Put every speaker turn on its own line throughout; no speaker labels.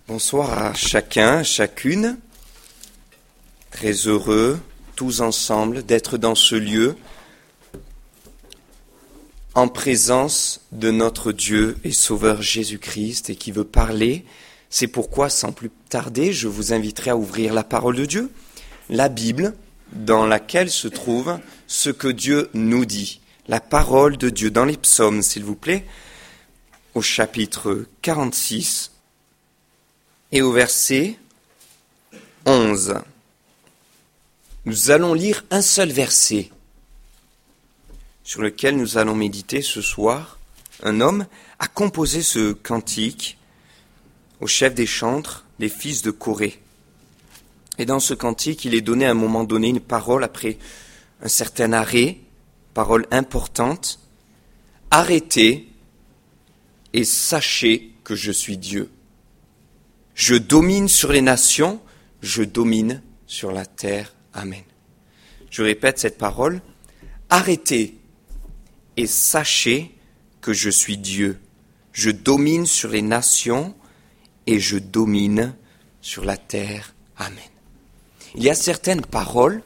Bonsoir à chacun, chacune. Très heureux, tous ensemble, d'être dans ce lieu, en présence de notre Dieu et Sauveur Jésus-Christ, et qui veut parler. C'est pourquoi, sans plus tarder, je vous inviterai à ouvrir la parole de Dieu, la Bible, dans laquelle se trouve ce que Dieu nous dit. La parole de Dieu dans les psaumes, s'il vous plaît, au chapitre 46 et au verset 11. Nous allons lire un seul verset sur lequel nous allons méditer ce soir. Un homme a composé ce cantique au chef des chantres, des fils de Corée. Et dans ce cantique, il est donné à un moment donné une parole après un certain arrêt, parole importante. Arrêtez et sachez que je suis Dieu. Je domine sur les nations, je domine sur la terre. Amen. Je répète cette parole. Arrêtez et sachez que je suis Dieu. Je domine sur les nations et je domine sur la terre. Amen. Il y a certaines paroles,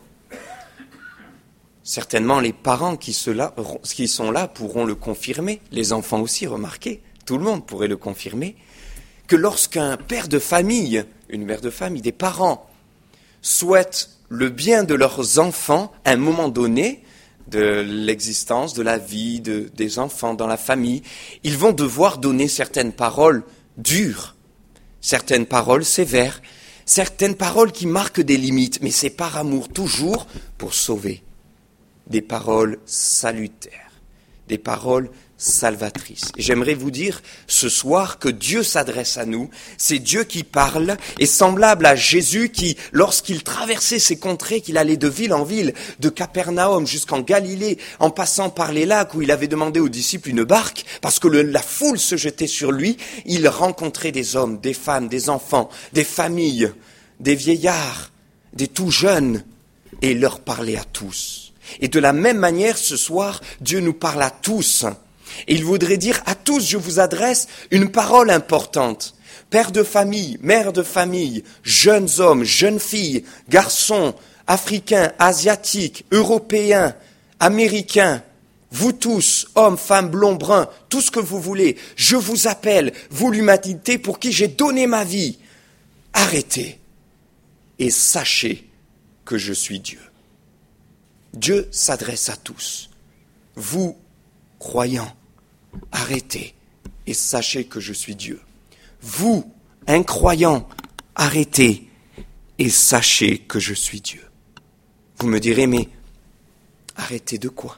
certainement les parents qui sont là pourront le confirmer, les enfants aussi, remarquez, tout le monde pourrait le confirmer, que lorsqu'un père de famille, une mère de famille, des parents souhaitent le bien de leurs enfants à un moment donné de l'existence, de la vie des enfants dans la famille, ils vont devoir donner certaines paroles dures, certaines paroles sévères, certaines paroles qui marquent des limites, mais c'est par amour toujours pour sauver. Des paroles salutaires, des paroles salvatrices. Et j'aimerais vous dire ce soir que Dieu s'adresse à nous, c'est Dieu qui parle, et semblable à Jésus qui, lorsqu'il traversait ces contrées, qu'il allait de ville en ville, de Capernaum jusqu'en Galilée, en passant par les lacs où il avait demandé aux disciples une barque, parce que la foule se jetait sur lui, il rencontrait des hommes, des femmes, des enfants, des familles, des vieillards, des tout jeunes, et il leur parlait à tous. Et de la même manière, ce soir, Dieu nous parle à tous. Et il voudrait dire à tous, je vous adresse une parole importante. Père de famille, mère de famille, jeunes hommes, jeunes filles, garçons, africains, asiatiques, européens, américains, vous tous, hommes, femmes, blonds, bruns, tout ce que vous voulez, je vous appelle, vous l'humanité pour qui j'ai donné ma vie. Arrêtez et sachez que je suis Dieu. Dieu s'adresse à tous. Vous, croyants, arrêtez et sachez que je suis Dieu. Vous, incroyants, arrêtez et sachez que je suis Dieu. Vous me direz, mais arrêtez de quoi?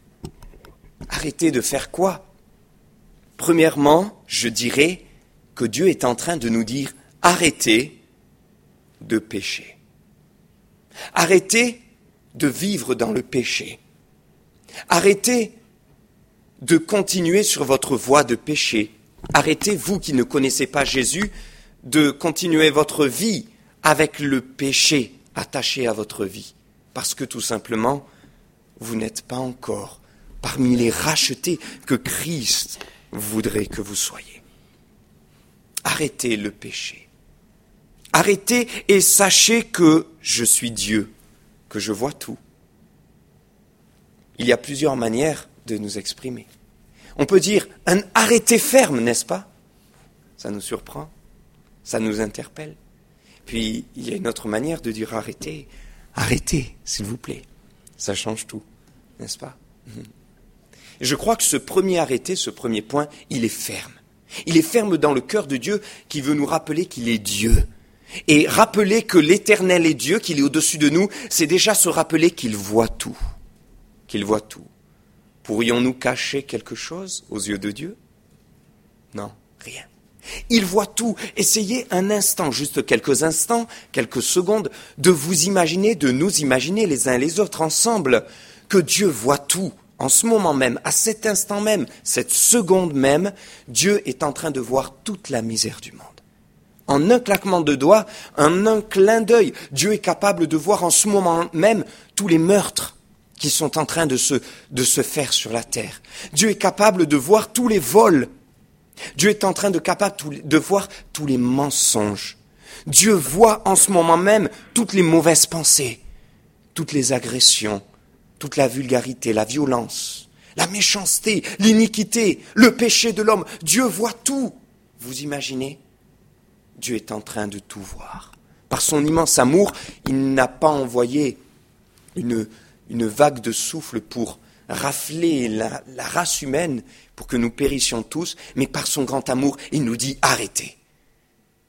Arrêtez de faire quoi? Premièrement, je dirais que Dieu est en train de nous dire, arrêtez de pécher. Arrêtez de vivre dans le péché. Arrêtez de continuer sur votre voie de péché. Arrêtez, vous qui ne connaissez pas Jésus, de continuer votre vie avec le péché attaché à votre vie. Parce que tout simplement, vous n'êtes pas encore parmi les rachetés que Christ voudrait que vous soyez. Arrêtez le péché. Arrêtez et sachez que je suis Dieu, que je vois tout. Il y a plusieurs manières de nous exprimer. On peut dire un arrêté ferme, n'est-ce pas? Ça nous surprend, ça nous interpelle. Puis il y a une autre manière de dire arrêtez, arrêtez, s'il vous plaît. Ça change tout, n'est-ce pas? Et je crois que ce premier arrêté, ce premier point, il est ferme. Il est ferme dans le cœur de Dieu qui veut nous rappeler qu'il est Dieu. Et rappeler que l'Éternel est Dieu, qu'il est au-dessus de nous, c'est déjà se rappeler qu'il voit tout. Qu'il voit tout. Pourrions-nous cacher quelque chose aux yeux de Dieu? Non, rien. Il voit tout. Essayez un instant, juste quelques instants, quelques secondes, de vous imaginer, de nous imaginer les uns et les autres ensemble, que Dieu voit tout. En ce moment même, à cet instant même, cette seconde même, Dieu est en train de voir toute la misère du monde. En un claquement de doigts, en un clin d'œil, Dieu est capable de voir en ce moment même tous les meurtres qui sont en train de se faire sur la terre. Dieu est capable de voir tous les vols Dieu est en train de voir tous les mensonges. Dieu voit en ce moment même toutes les mauvaises pensées, toutes les agressions, toute la vulgarité, la violence, la méchanceté, l'iniquité, le péché de l'homme. Dieu voit tout. Vous imaginez ? Dieu est en train de tout voir. Par son immense amour, il n'a pas envoyé une vague de souffle pour rafler la race humaine, pour que nous périssions tous, mais par son grand amour, il nous dit « Arrêtez, arrêtez ».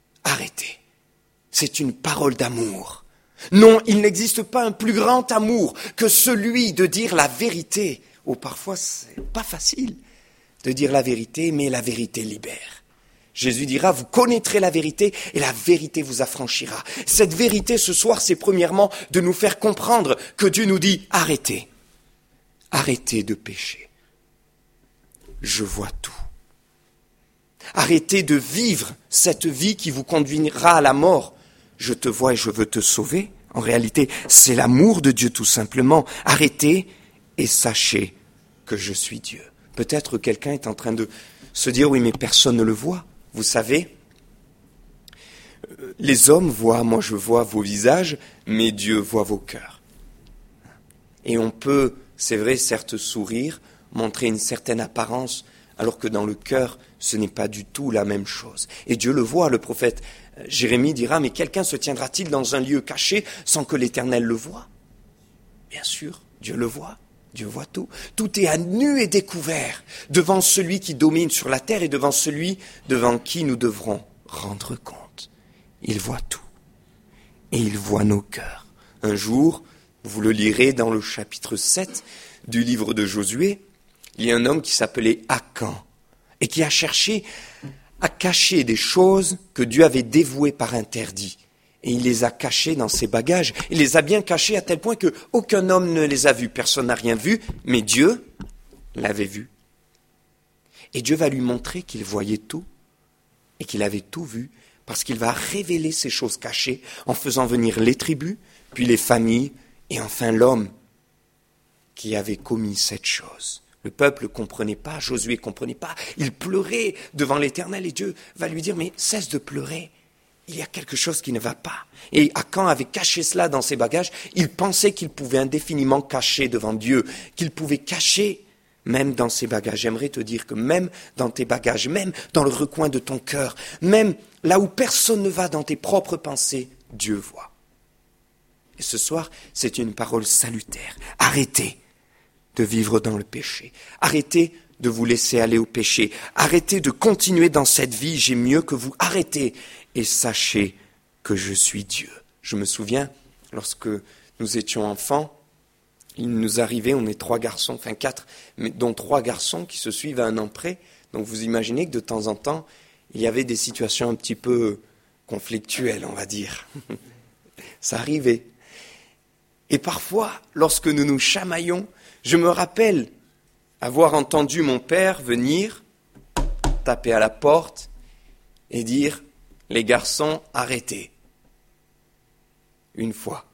C'est une parole d'amour. Non, il n'existe pas un plus grand amour que celui de dire la vérité. Oh, parfois, c'est pas facile de dire la vérité, mais la vérité libère. Jésus dira, vous connaîtrez la vérité et la vérité vous affranchira. Cette vérité ce soir, c'est premièrement de nous faire comprendre que Dieu nous dit, arrêtez, arrêtez de pécher. Je vois tout. Arrêtez de vivre cette vie qui vous conduira à la mort. Je te vois et je veux te sauver. En réalité, c'est l'amour de Dieu tout simplement. Arrêtez et sachez que je suis Dieu. Peut-être quelqu'un est en train de se dire, oui, mais personne ne le voit. Vous savez, les hommes voient, moi je vois vos visages, mais Dieu voit vos cœurs. Et on peut, c'est vrai, certes sourire, montrer une certaine apparence, alors que dans le cœur, ce n'est pas du tout la même chose. Et Dieu le voit, le prophète Jérémie dira, mais quelqu'un se tiendra-t-il dans un lieu caché sans que l'Éternel le voie ? Bien sûr, Dieu le voit. Dieu voit tout. Tout est à nu et découvert devant celui qui domine sur la terre et devant celui devant qui nous devrons rendre compte. Il voit tout. Et il voit nos cœurs. Un jour, vous le lirez dans le chapitre 7 du livre de Josué, il y a un homme qui s'appelait Akan et qui a cherché à cacher des choses que Dieu avait dévouées par interdit. Et il les a cachées dans ses bagages. Il les a bien cachées à tel point qu'aucun homme ne les a vus. Personne n'a rien vu, mais Dieu l'avait vu. Et Dieu va lui montrer qu'il voyait tout et qu'il avait tout vu, parce qu'il va révéler ces choses cachées en faisant venir les tribus, puis les familles, et enfin l'homme qui avait commis cette chose. Le peuple ne comprenait pas, Josué ne comprenait pas, il pleurait devant l'Éternel et Dieu va lui dire, mais cesse de pleurer, il y a quelque chose qui ne va pas. Et Akan avait caché cela dans ses bagages, il pensait qu'il pouvait indéfiniment cacher devant Dieu, qu'il pouvait cacher même dans ses bagages. J'aimerais te dire que même dans tes bagages, même dans le recoin de ton cœur, même là où personne ne va dans tes propres pensées, Dieu voit. Et ce soir, c'est une parole salutaire. Arrêtez de vivre dans le péché. Arrêtez de vous laisser aller au péché. Arrêtez de continuer dans cette vie. J'ai mieux que vous. Arrêtez et sachez que je suis Dieu. Je me souviens, lorsque nous étions enfants, il nous arrivait, on est 3 garçons, enfin 4, mais dont 3 garçons qui se suivent à un an près. Donc vous imaginez que de temps en temps, il y avait des situations un petit peu conflictuelles, on va dire. Ça arrivait. Et parfois, lorsque nous nous chamaillons, je me rappelle avoir entendu mon père venir, taper à la porte et dire « Les garçons, arrêtez ». Une fois.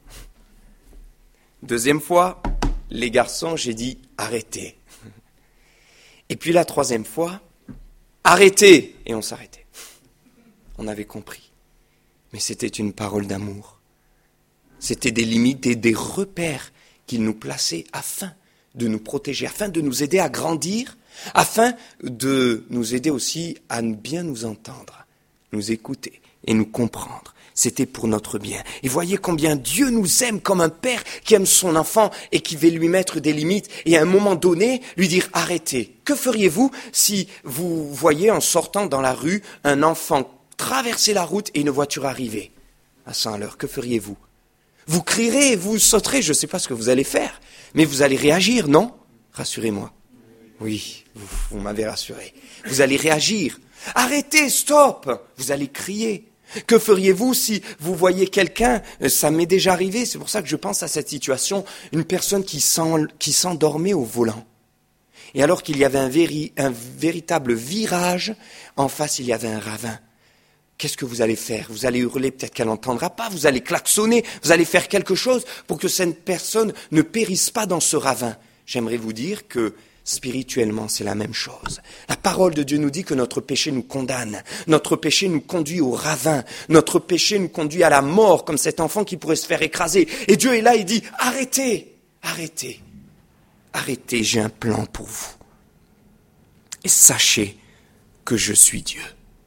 2e fois, les garçons, j'ai dit « Arrêtez ». Et puis la 3e fois, « Arrêtez ». Et on s'arrêtait. On avait compris. Mais c'était une parole d'amour. C'était des limites et des repères qu'il nous plaçait afin de nous protéger, afin de nous aider à grandir, afin de nous aider aussi à bien nous entendre, nous écouter et nous comprendre. C'était pour notre bien. Et voyez combien Dieu nous aime comme un père qui aime son enfant et qui veut lui mettre des limites et à un moment donné lui dire « Arrêtez ». Que feriez-vous si vous voyez en sortant dans la rue un enfant traverser la route et une voiture arriver à 100 à l'heure? Que feriez-vous? Vous crierez, vous sauterez, je ne sais pas ce que vous allez faire, mais vous allez réagir, non? Rassurez-moi. Oui, vous m'avez rassuré. Vous allez réagir. Arrêtez, stop! Vous allez crier. Que feriez-vous si vous voyez quelqu'un, ça m'est déjà arrivé, c'est pour ça que je pense à cette situation, une personne qui s'endormait au volant. Et alors qu'il y avait un véritable virage, en face il y avait un ravin. Qu'est-ce que vous allez faire? Vous allez hurler, peut-être qu'elle n'entendra pas, vous allez klaxonner, vous allez faire quelque chose pour que cette personne ne périsse pas dans ce ravin. J'aimerais vous dire que Spirituellement, c'est la même chose. La parole de Dieu nous dit que notre péché nous condamne. Notre péché nous conduit au ravin. Notre péché nous conduit à la mort, comme cet enfant qui pourrait se faire écraser. Et Dieu est là, il dit, arrêtez, arrêtez, arrêtez, j'ai un plan pour vous. Et sachez que je suis Dieu.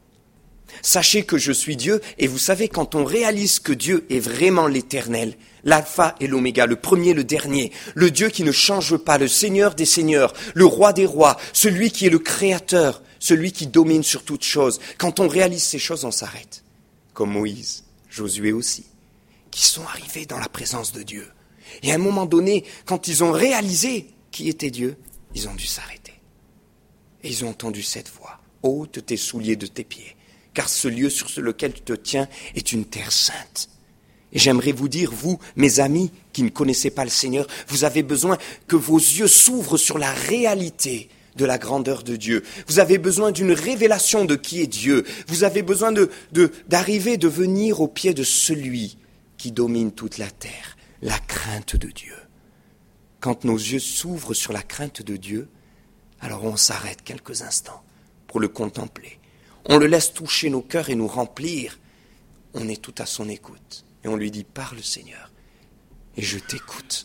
Sachez que je suis Dieu, et vous savez, quand on réalise que Dieu est vraiment l'Éternel, l'alpha et l'oméga, le premier, le dernier, le Dieu qui ne change pas, le Seigneur des seigneurs, le roi des rois, celui qui est le créateur, celui qui domine sur toute chose, quand on réalise ces choses, on s'arrête. Comme Moïse, Josué aussi, qui sont arrivés dans la présence de Dieu. Et à un moment donné, quand ils ont réalisé qui était Dieu, ils ont dû s'arrêter. Et ils ont entendu cette voix. Ôte tes souliers de tes pieds, car ce lieu sur lequel tu te tiens est une terre sainte. Et j'aimerais vous dire, vous, mes amis, qui ne connaissez pas le Seigneur, vous avez besoin que vos yeux s'ouvrent sur la réalité de la grandeur de Dieu. Vous avez besoin d'une révélation de qui est Dieu. Vous avez besoin d'arriver, de venir au pied de celui qui domine toute la terre, la crainte de Dieu. Quand nos yeux s'ouvrent sur la crainte de Dieu, alors on s'arrête quelques instants pour le contempler. On le laisse toucher nos cœurs et nous remplir. On est tout à son écoute. Et on lui dit, parle Seigneur, et je t'écoute.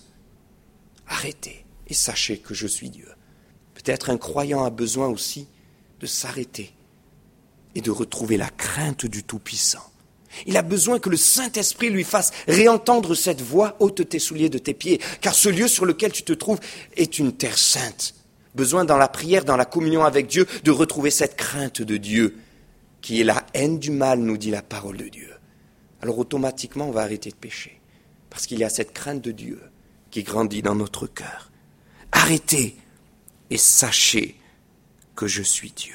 Arrêtez et sachez que je suis Dieu. Peut-être un croyant a besoin aussi de s'arrêter et de retrouver la crainte du Tout-Puissant. Il a besoin que le Saint-Esprit lui fasse réentendre cette voix, ôte tes souliers de tes pieds, car ce lieu sur lequel tu te trouves est une terre sainte. Besoin dans la prière, dans la communion avec Dieu, de retrouver cette crainte de Dieu, qui est la haine du mal, nous dit la parole de Dieu. Alors automatiquement, on va arrêter de pécher, parce qu'il y a cette crainte de Dieu qui grandit dans notre cœur. Arrêtez et sachez que je suis Dieu.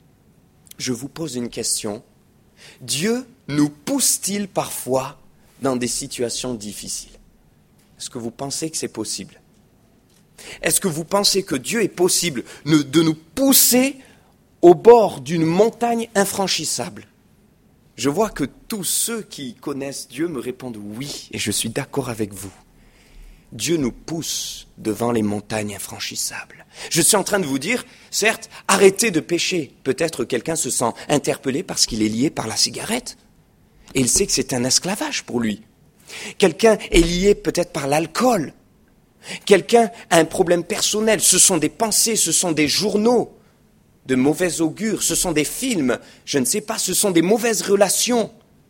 Je vous pose une question. Dieu nous pousse-t-il parfois dans des situations difficiles? Est-ce que vous pensez que c'est possible? Est-ce que vous pensez que Dieu est possible de nous pousser au bord d'une montagne infranchissable? Je vois que tous ceux qui connaissent Dieu me répondent oui, et je suis d'accord avec vous. Dieu nous pousse devant les montagnes infranchissables. Je suis en train de vous dire, certes, arrêtez de pécher. Peut-être quelqu'un se sent interpellé parce qu'il est lié par la cigarette. Et il sait que c'est un esclavage pour lui. Quelqu'un est lié peut-être par l'alcool. Quelqu'un a un problème personnel. Ce sont des pensées, ce sont des journaux de mauvais augure, ce sont des films, je ne sais pas, ce sont des mauvaises relations,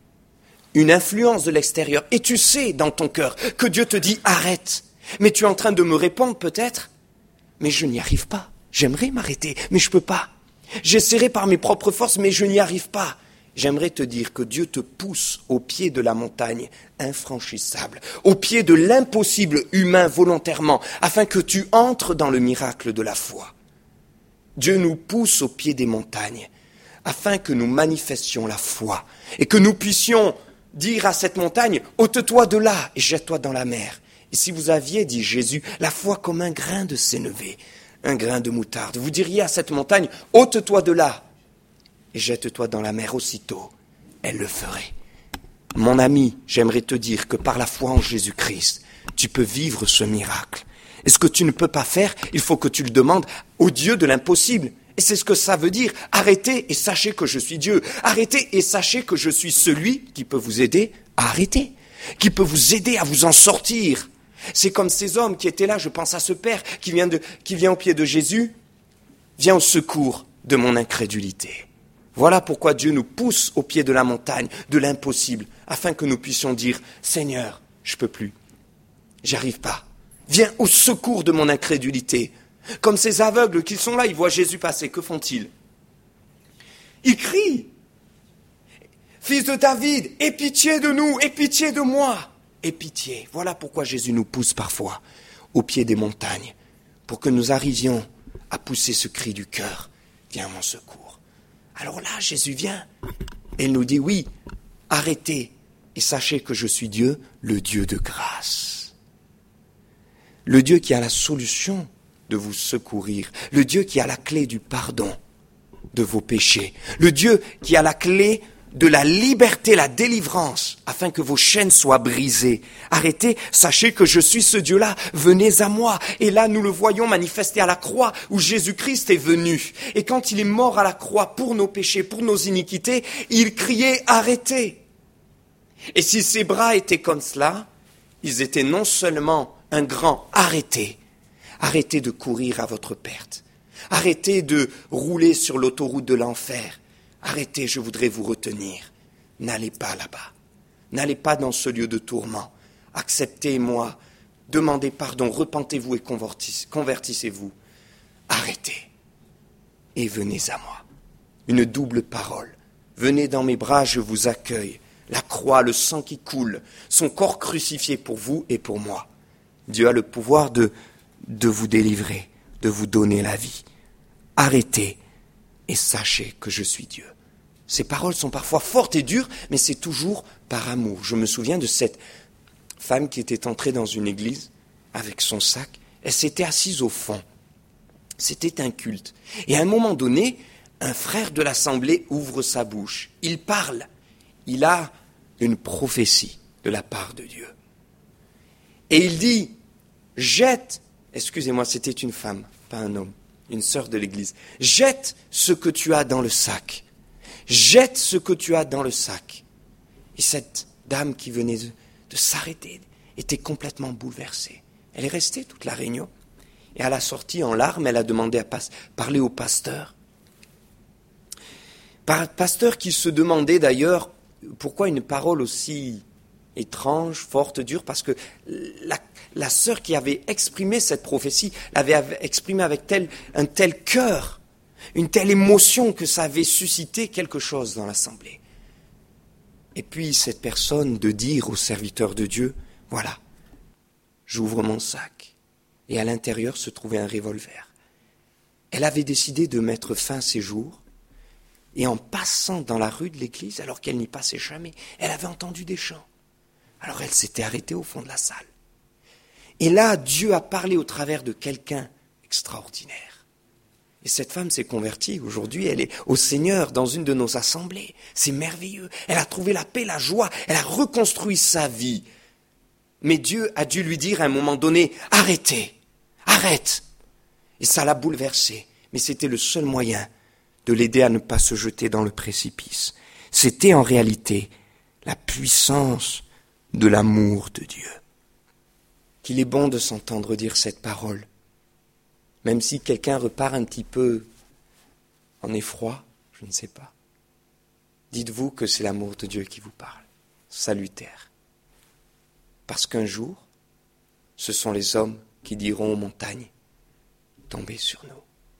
une influence de l'extérieur. Et tu sais dans ton cœur que Dieu te dit arrête. Mais tu es en train de me répondre peut-être, mais je n'y arrive pas. J'aimerais m'arrêter, mais je ne peux pas. J'essaierai par mes propres forces, mais je n'y arrive pas. J'aimerais te dire que Dieu te pousse au pied de la montagne infranchissable, au pied de l'impossible humain volontairement, afin que tu entres dans le miracle de la foi. Dieu nous pousse au pied des montagnes, afin que nous manifestions la foi, et que nous puissions dire à cette montagne, ôte-toi de là et jette-toi dans la mer. Et si vous aviez, dit Jésus, la foi comme un grain de sénévé, un grain de moutarde, vous diriez à cette montagne, ôte-toi de là et jette-toi dans la mer, aussitôt, elle le ferait. Mon ami, j'aimerais te dire que par la foi en Jésus-Christ, tu peux vivre ce miracle. Et ce que tu ne peux pas faire, il faut que tu le demandes au Dieu de l'impossible. Et c'est ce que ça veut dire. Arrêtez et sachez que je suis Dieu. Arrêtez et sachez que je suis celui qui peut vous aider à arrêter, qui peut vous aider à vous en sortir. C'est comme ces hommes qui étaient là, je pense à ce père qui vient au pied de Jésus, viens au secours de mon incrédulité. Voilà pourquoi Dieu nous pousse au pied de la montagne, de l'impossible, afin que nous puissions dire, Seigneur, je ne peux plus, j'y arrive pas. Viens au secours de mon incrédulité. Comme ces aveugles qui sont là, ils voient Jésus passer, que font-ils? Ils crient. Fils de David, aie pitié de nous, aie pitié de moi. Aie pitié. Voilà pourquoi Jésus nous pousse parfois au pied des montagnes, pour que nous arrivions à pousser ce cri du cœur. Viens à mon secours. Alors là, Jésus vient et il nous dit, oui, arrêtez et sachez que je suis Dieu, le Dieu de grâce. Le Dieu qui a la solution de vous secourir, le Dieu qui a la clé du pardon de vos péchés, le Dieu qui a la clé de la liberté, la délivrance, afin que vos chaînes soient brisées. Arrêtez, sachez que je suis ce Dieu-là, venez à moi. Et là, nous le voyons manifesté à la croix, où Jésus-Christ est venu. Et quand il est mort à la croix pour nos péchés, pour nos iniquités, il criait « Arrêtez !» Et si ses bras étaient comme cela, ils étaient non seulement un grand « Arrêtez !» Arrêtez de courir à votre perte. Arrêtez de rouler sur l'autoroute de l'enfer. Arrêtez, je voudrais vous retenir. N'allez pas là-bas. N'allez pas dans ce lieu de tourment. Acceptez-moi. Demandez pardon. Repentez-vous et convertissez-vous. Arrêtez. Et venez à moi. Une double parole. Venez dans mes bras, je vous accueille. La croix, le sang qui coule, son corps crucifié pour vous et pour moi. Dieu a le pouvoir de vous délivrer, de vous donner la vie. Arrêtez et sachez que je suis Dieu. Ces paroles sont parfois fortes et dures, mais c'est toujours par amour. Je me souviens de cette femme qui était entrée dans une église avec son sac. Elle s'était assise au fond. C'était un culte. Et à un moment donné, un frère de l'assemblée ouvre sa bouche. Il parle. Il a une prophétie de la part de Dieu. Et il dit, jette, excusez-moi, c'était une femme, pas un homme, une sœur de l'église, jette ce que tu as dans le sac. Jette ce que tu as dans le sac. Et cette dame qui venait de s'arrêter était complètement bouleversée. Elle est restée toute la réunion. Et à la sortie, en larmes, elle a demandé à parler au pasteur. Pasteur qui se demandait d'ailleurs pourquoi une parole aussi étrange, forte, dure, parce que la sœur qui avait exprimé cette prophétie l'avait exprimée avec un tel cœur, une telle émotion que ça avait suscité quelque chose dans l'assemblée. Et puis cette personne de dire au serviteur de Dieu, voilà, j'ouvre mon sac, et à l'intérieur se trouvait un revolver. Elle avait décidé de mettre fin à ses jours, et en passant dans la rue de l'église, alors qu'elle n'y passait jamais, elle avait entendu des chants. Alors elle s'était arrêtée au fond de la salle. Et là, Dieu a parlé au travers de quelqu'un extraordinaire. Et cette femme s'est convertie. Aujourd'hui, elle est au Seigneur dans une de nos assemblées. C'est merveilleux. Elle a trouvé la paix, la joie. Elle a reconstruit sa vie. Mais Dieu a dû lui dire à un moment donné, arrêtez, arrête. Et ça l'a bouleversée. Mais c'était le seul moyen de l'aider à ne pas se jeter dans le précipice. C'était en réalité la puissance de l'amour de Dieu. Qu'il est bon de s'entendre dire cette parole, même si quelqu'un repart un petit peu en effroi, je ne sais pas. Dites-vous que c'est l'amour de Dieu qui vous parle, salutaire. Parce qu'un jour, ce sont les hommes qui diront aux montagnes, tombez sur nous.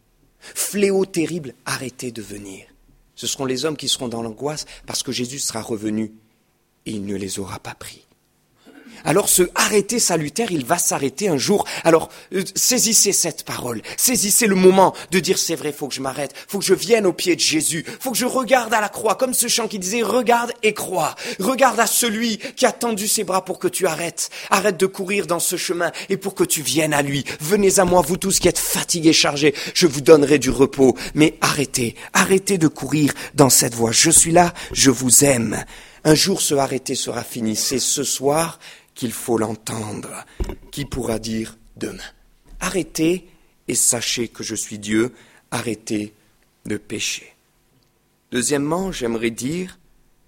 Fléau terrible, arrêtez de venir. Ce seront les hommes qui seront dans l'angoisse parce que Jésus sera revenu et il ne les aura pas pris. Alors ce arrêté salutaire, il va s'arrêter un jour. Alors saisissez cette parole, saisissez le moment de dire c'est vrai, faut que je m'arrête, faut que je vienne au pied de Jésus, faut que je regarde à la croix, comme ce chant qui disait regarde et crois, regarde à celui qui a tendu ses bras pour que tu arrêtes, arrête de courir dans ce chemin et pour que tu viennes à lui. Venez à moi vous tous qui êtes fatigués, chargés, je vous donnerai du repos, mais arrêtez de courir dans cette voie. Je suis là, je vous aime. Un jour ce arrêté sera fini, c'est ce soir qu'il faut l'entendre. Qui pourra dire demain? Arrêtez et sachez que je suis Dieu. Arrêtez de pécher. Deuxièmement, j'aimerais dire,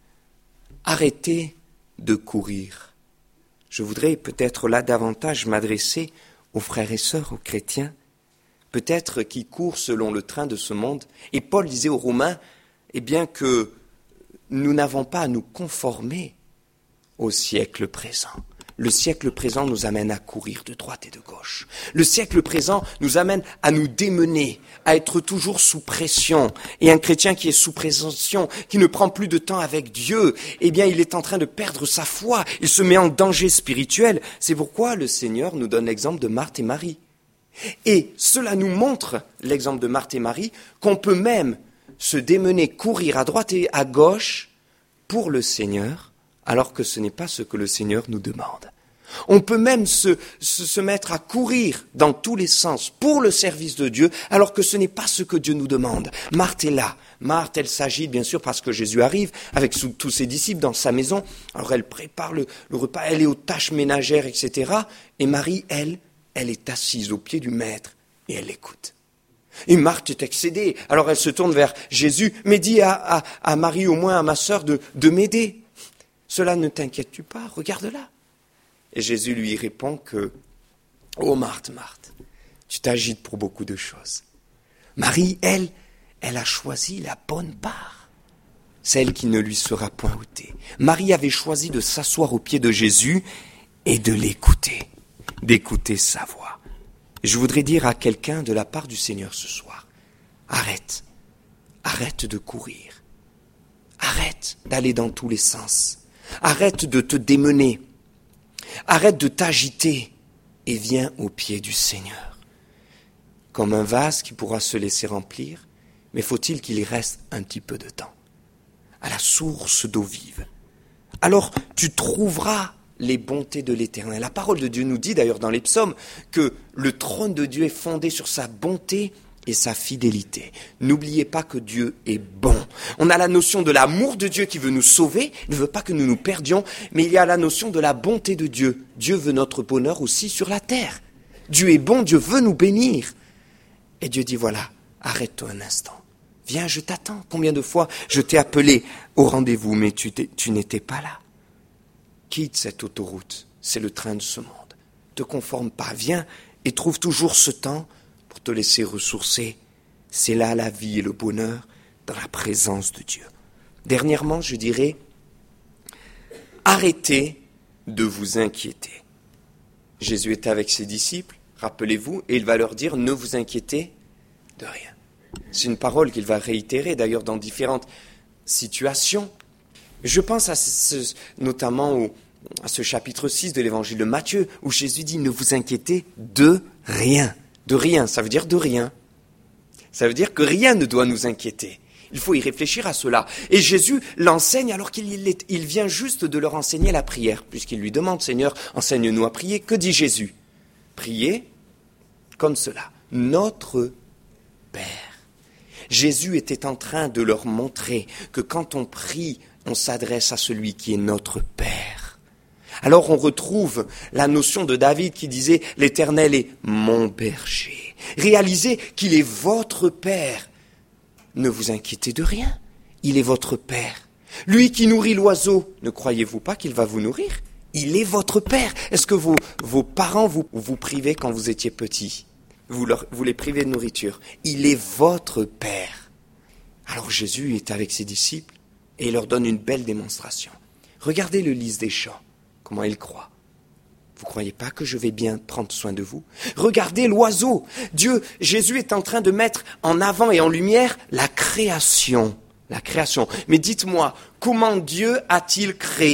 arrêtez de courir. Je voudrais peut-être là davantage m'adresser aux frères et sœurs, aux chrétiens, peut-être qui courent selon le train de ce monde. Et Paul disait aux Romains, eh bien que nous n'avons pas à nous conformer au siècle présent. Le siècle présent nous amène à courir de droite et de gauche. Le siècle présent nous amène à nous démener, à être toujours sous pression. Et un chrétien qui est sous pression, qui ne prend plus de temps avec Dieu, eh bien, il est en train de perdre sa foi. Il se met en danger spirituel. C'est pourquoi le Seigneur nous donne l'exemple de Marthe et Marie. Et cela nous montre, l'exemple de Marthe et Marie, qu'on peut même se démener, courir à droite et à gauche pour le Seigneur, alors que ce n'est pas ce que le Seigneur nous demande. On peut même se mettre à courir dans tous les sens pour le service de Dieu, alors que ce n'est pas ce que Dieu nous demande. Marthe est là. Marthe, elle s'agite bien sûr parce que Jésus arrive avec tous ses disciples dans sa maison. Alors elle prépare le repas, elle est aux tâches ménagères, etc. Et Marie, elle est assise au pied du Maître et elle l'écoute. Et Marthe est excédée. Alors elle se tourne vers Jésus, mais dit à Marie, au moins à ma sœur, de m'aider. Cela ne t'inquiète-tu pas, regarde-la. Et Jésus lui répond que « Oh Marthe, Marthe, tu t'agites pour beaucoup de choses. » Marie, elle a choisi la bonne part, celle qui ne lui sera point ôtée. Marie avait choisi de s'asseoir aux pieds de Jésus et de l'écouter, d'écouter sa voix. Je voudrais dire à quelqu'un de la part du Seigneur ce soir, arrête de courir, arrête d'aller dans tous les sens, arrête de te démener, arrête de t'agiter et viens aux pieds du Seigneur. Comme un vase qui pourra se laisser remplir, mais faut-il qu'il y reste un petit peu de temps, à la source d'eau vive. Alors tu trouveras les bontés de l'Éternel. La parole de Dieu nous dit d'ailleurs dans les psaumes que le trône de Dieu est fondé sur sa bonté et sa fidélité. N'oubliez pas que Dieu est bon. On a la notion de l'amour de Dieu qui veut nous sauver, il ne veut pas que nous nous perdions, mais il y a la notion de la bonté de Dieu. Dieu veut notre bonheur aussi sur la terre. Dieu est bon, Dieu veut nous bénir. Et Dieu dit voilà, arrête-toi un instant. Viens, je t'attends. Combien de fois je t'ai appelé au rendez-vous, mais tu n'étais pas là. Quitte cette autoroute, c'est le train de ce monde. Ne te conforme pas, viens et trouve toujours ce temps pour te laisser ressourcer. C'est là la vie et le bonheur dans la présence de Dieu. Dernièrement, je dirais, arrêtez de vous inquiéter. Jésus était avec ses disciples, rappelez-vous, et il va leur dire, ne vous inquiétez de rien. C'est une parole qu'il va réitérer d'ailleurs dans différentes situations. Je pense notamment à ce chapitre 6 de l'évangile de Matthieu, où Jésus dit « Ne vous inquiétez de rien ». De rien, ça veut dire de rien. Ça veut dire que rien ne doit nous inquiéter. Il faut y réfléchir à cela. Et Jésus l'enseigne alors qu'il vient juste de leur enseigner la prière, puisqu'il lui demande « Seigneur, enseigne-nous à prier ». Que dit Jésus ? Priez comme cela. Notre Père. Jésus était en train de leur montrer que quand on prie, on s'adresse à celui qui est notre Père. Alors on retrouve la notion de David qui disait « L'Éternel est mon berger ». Réalisez qu'il est votre Père. Ne vous inquiétez de rien, il est votre Père. Lui qui nourrit l'oiseau, ne croyez-vous pas qu'il va vous nourrir ? Il est votre Père. Est-ce que vos parents vous privaient quand vous étiez petits ? Vous les privez de nourriture. Il est votre Père. Alors Jésus est avec ses disciples et il leur donne une belle démonstration. Regardez le lys des champs, comment il croît. Vous ne croyez pas que je vais bien prendre soin de vous ? Regardez l'oiseau. Jésus est en train de mettre en avant et en lumière la création. La création. Mais dites-moi, comment Dieu a-t-il créé ?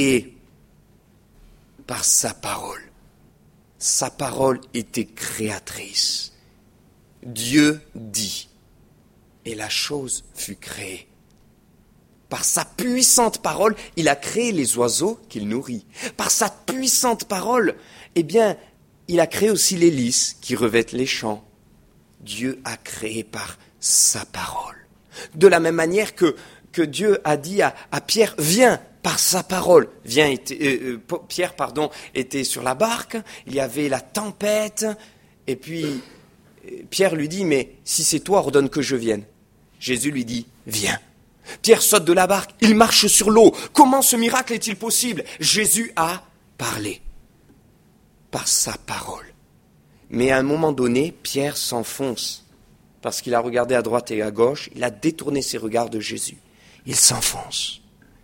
Par sa parole. Sa parole était créatrice. Dieu dit, et la chose fut créée. Par sa puissante parole, il a créé les oiseaux qu'il nourrit. Par sa puissante parole, il a créé aussi les lys qui revêtent les champs. Dieu a créé par sa parole. De la même manière que Dieu a dit à Pierre, viens, par sa parole. Pierre était sur la barque, il y avait la tempête, et puis Pierre lui dit, mais si c'est toi, ordonne que je vienne. Jésus lui dit, viens. Pierre saute de la barque, il marche sur l'eau. Comment ce miracle est-il possible ? Jésus a parlé par sa parole. Mais à un moment donné, Pierre s'enfonce parce qu'il a regardé à droite et à gauche, il a détourné ses regards de Jésus. Il s'enfonce.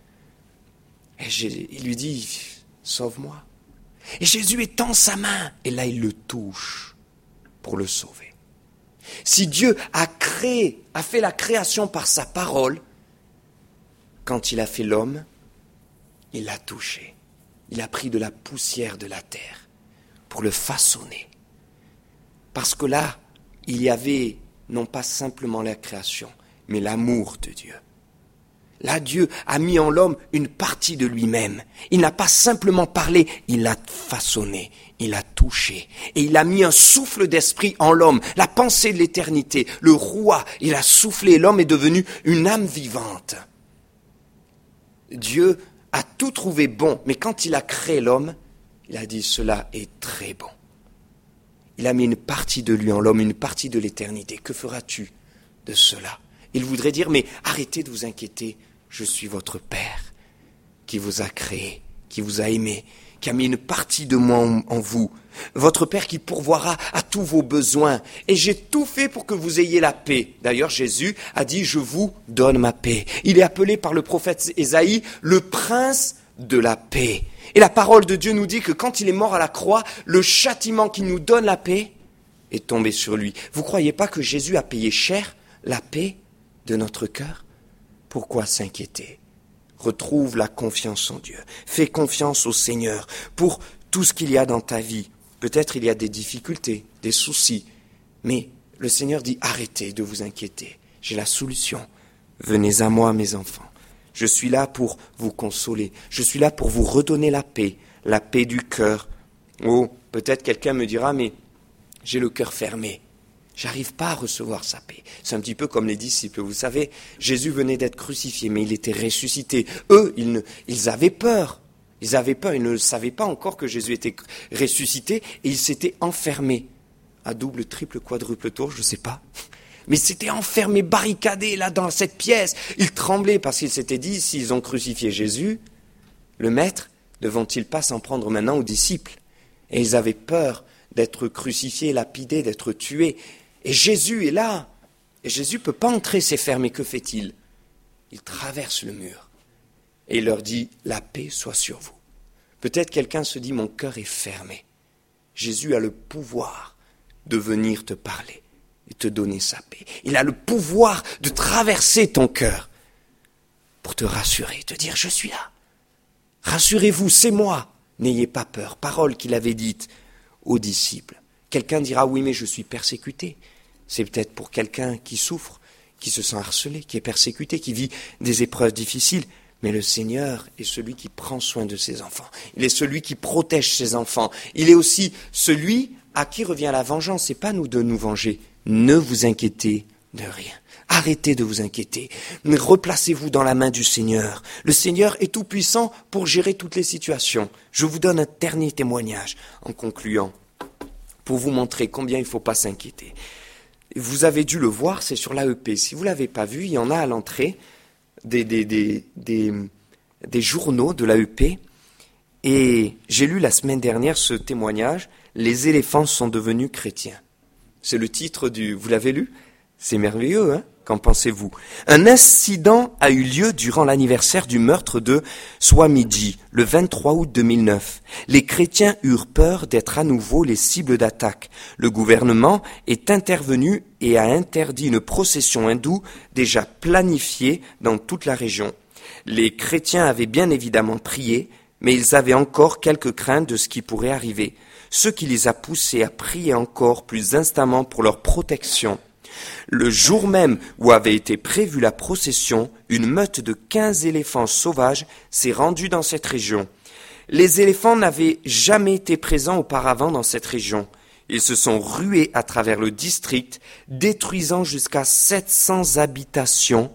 Et il lui dit, sauve-moi. Et Jésus étend sa main et là il le touche pour le sauver. Si Dieu a fait la création par sa parole, quand il a fait l'homme, il l'a touché. Il a pris de la poussière de la terre pour le façonner. Parce que là, il y avait non pas simplement la création, mais l'amour de Dieu. Là, Dieu a mis en l'homme une partie de lui-même. Il n'a pas simplement parlé, il l'a façonné, il l'a touché. Et il a mis un souffle d'esprit en l'homme, la pensée de l'éternité, le roi. Il a soufflé, l'homme est devenu une âme vivante. Dieu a tout trouvé bon, mais quand il a créé l'homme, il a dit cela est très bon. Il a mis une partie de lui en l'homme, une partie de l'éternité. Que feras-tu de cela? Il voudrait dire, mais arrêtez de vous inquiéter. Je suis votre Père qui vous a créé, qui vous a aimé, qui a mis une partie de moi en vous. Votre Père qui pourvoira à tous vos besoins. Et j'ai tout fait pour que vous ayez la paix. D'ailleurs, Jésus a dit, je vous donne ma paix. Il est appelé par le prophète Ésaïe le prince de la paix. Et la parole de Dieu nous dit que quand il est mort à la croix, le châtiment qui nous donne la paix est tombé sur lui. Vous ne croyez pas que Jésus a payé cher la paix de notre cœur? Pourquoi s'inquiéter? Retrouve la confiance en Dieu. Fais confiance au Seigneur pour tout ce qu'il y a dans ta vie. Peut-être il y a des difficultés, des soucis, mais le Seigneur dit arrêtez de vous inquiéter. J'ai la solution. Venez à moi, mes enfants. Je suis là pour vous consoler. Je suis là pour vous redonner la paix du cœur. Oh, peut-être quelqu'un me dira, mais j'ai le cœur fermé. J'arrive pas à recevoir sa paix. C'est un petit peu comme les disciples. Vous savez, Jésus venait d'être crucifié, mais il était ressuscité. Eux, ils avaient peur. Ils avaient peur. Ils ne savaient pas encore que Jésus était ressuscité et ils s'étaient enfermés. À double, triple, quadruple tour, je ne sais pas. Mais ils s'étaient enfermés, barricadés là dans cette pièce. Ils tremblaient parce qu'ils s'étaient dit, s'ils ont crucifié Jésus, le maître, ne vont-ils pas s'en prendre maintenant aux disciples? Et ils avaient peur d'être crucifiés, lapidés, d'être tués. Et Jésus est là. Et Jésus ne peut pas entrer, c'est fermé. Que fait-il? Il traverse le mur. Et il leur dit, la paix soit sur vous. Peut-être quelqu'un se dit, mon cœur est fermé. Jésus a le pouvoir de venir te parler et te donner sa paix. Il a le pouvoir de traverser ton cœur pour te rassurer, te dire, je suis là. Rassurez-vous, c'est moi. N'ayez pas peur. Parole qu'il avait dite aux disciples. Quelqu'un dira, oui, mais je suis persécuté. C'est peut-être pour quelqu'un qui souffre, qui se sent harcelé, qui est persécuté, qui vit des épreuves difficiles. Mais le Seigneur est celui qui prend soin de ses enfants. Il est celui qui protège ses enfants. Il est aussi celui à qui revient la vengeance. Ce n'est pas nous de nous venger. Ne vous inquiétez de rien. Arrêtez de vous inquiéter. Replacez-vous dans la main du Seigneur. Le Seigneur est tout puissant pour gérer toutes les situations. Je vous donne un dernier témoignage en concluant, pour vous montrer combien il ne faut pas s'inquiéter. Vous avez dû le voir, c'est sur l'AEP. Si vous ne l'avez pas vu, il y en a à l'entrée des journaux de l'AEP. Et j'ai lu la semaine dernière ce témoignage, « Les éléphants sont devenus chrétiens ». C'est le titre du... Vous l'avez lu? C'est merveilleux, hein? Qu'en pensez-vous? Un incident a eu lieu durant l'anniversaire du meurtre de Swamiji, le 23 août 2009. Les chrétiens eurent peur d'être à nouveau les cibles d'attaque. Le gouvernement est intervenu et a interdit une procession hindoue déjà planifiée dans toute la région. Les chrétiens avaient bien évidemment prié, mais ils avaient encore quelques craintes de ce qui pourrait arriver, ce qui les a poussés à prier encore plus instamment pour leur protection. Le jour même où avait été prévue la procession, une meute de 15 éléphants sauvages s'est rendue dans cette région. Les éléphants n'avaient jamais été présents auparavant dans cette région. Ils se sont rués à travers le district, détruisant jusqu'à 700 habitations,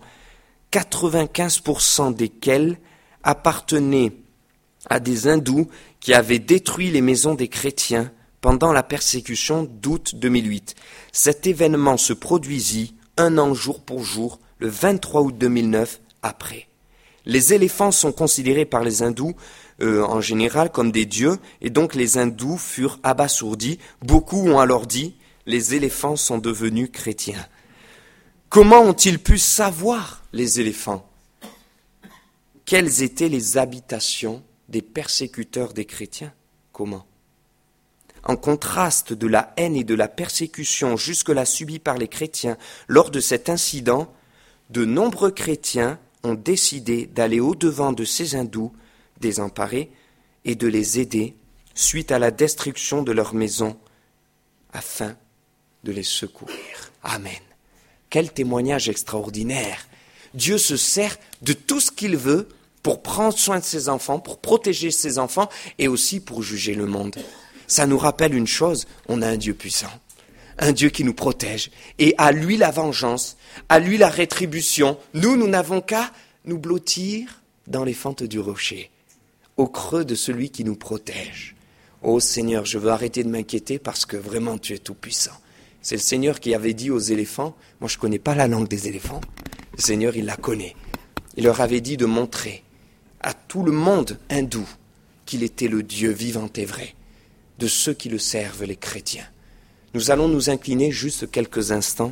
95% desquelles appartenaient à des hindous qui avaient détruit les maisons des chrétiens pendant la persécution d'août 2008. Cet événement se produisit un an jour pour jour, le 23 août 2009, après. Les éléphants sont considérés par les hindous en général comme des dieux, et donc les hindous furent abasourdis. Beaucoup ont alors dit « les éléphants sont devenus chrétiens ». Comment ont-ils pu savoir, les éléphants, quelles étaient les habitations des persécuteurs des chrétiens? Comment? En contraste de la haine et de la persécution jusque-là subie par les chrétiens lors de cet incident, de nombreux chrétiens ont décidé d'aller au-devant de ces hindous désemparés et de les aider suite à la destruction de leur maison afin de les secourir. Amen. Quel témoignage extraordinaire! Dieu se sert de tout ce qu'il veut pour prendre soin de ses enfants, pour protéger ses enfants et aussi pour juger le monde. Ça nous rappelle une chose, on a un Dieu puissant, un Dieu qui nous protège. Et à lui la vengeance, à lui la rétribution. Nous n'avons qu'à nous blottir dans les fentes du rocher, au creux de celui qui nous protège. Oh Seigneur, je veux arrêter de m'inquiéter parce que vraiment tu es tout puissant. C'est le Seigneur qui avait dit aux éléphants, moi je ne connais pas la langue des éléphants, le Seigneur il la connaît. Il leur avait dit de montrer à tout le monde hindou qu'il était le Dieu vivant et vrai, de ceux qui le servent, les chrétiens. Nous allons nous incliner juste quelques instants.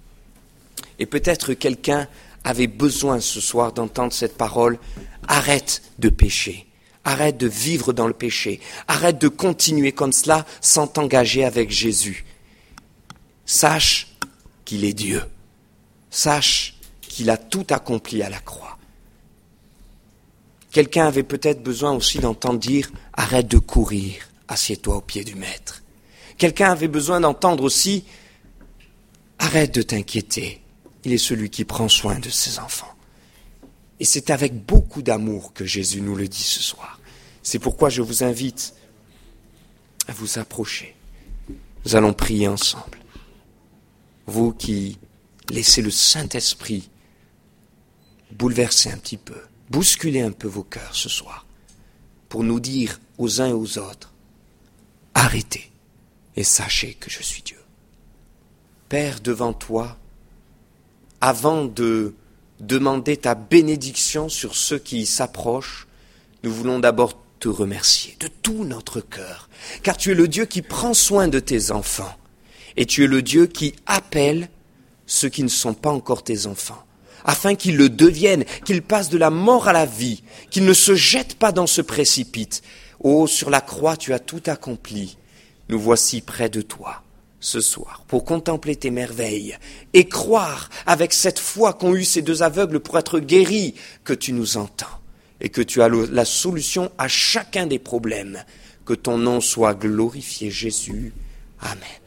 Et peut-être quelqu'un avait besoin ce soir d'entendre cette parole. Arrête de pécher. Arrête de vivre dans le péché. Arrête de continuer comme cela sans t'engager avec Jésus. Sache qu'il est Dieu. Sache qu'il a tout accompli à la croix. Quelqu'un avait peut-être besoin aussi d'entendre dire « Arrête de courir, assieds-toi au pied du Maître ». Quelqu'un avait besoin d'entendre aussi « Arrête de t'inquiéter, il est celui qui prend soin de ses enfants ». Et c'est avec beaucoup d'amour que Jésus nous le dit ce soir. C'est pourquoi je vous invite à vous approcher. Nous allons prier ensemble. Vous qui laissez le Saint-Esprit bouleverser un petit peu, bousculer un peu vos cœurs ce soir, pour nous dire aux uns et aux autres, arrêtez et sachez que je suis Dieu. Père, devant toi, avant de demander ta bénédiction sur ceux qui s'approchent, nous voulons d'abord te remercier de tout notre cœur, car tu es le Dieu qui prend soin de tes enfants, et tu es le Dieu qui appelle ceux qui ne sont pas encore tes enfants, afin qu'ils le deviennent, qu'ils passent de la mort à la vie, qu'ils ne se jettent pas dans ce précipice. Oh, sur la croix, tu as tout accompli. Nous voici près de toi, ce soir, pour contempler tes merveilles et croire, avec cette foi qu'ont eue ces deux aveugles pour être guéris, que tu nous entends et que tu as la solution à chacun des problèmes. Que ton nom soit glorifié, Jésus. Amen.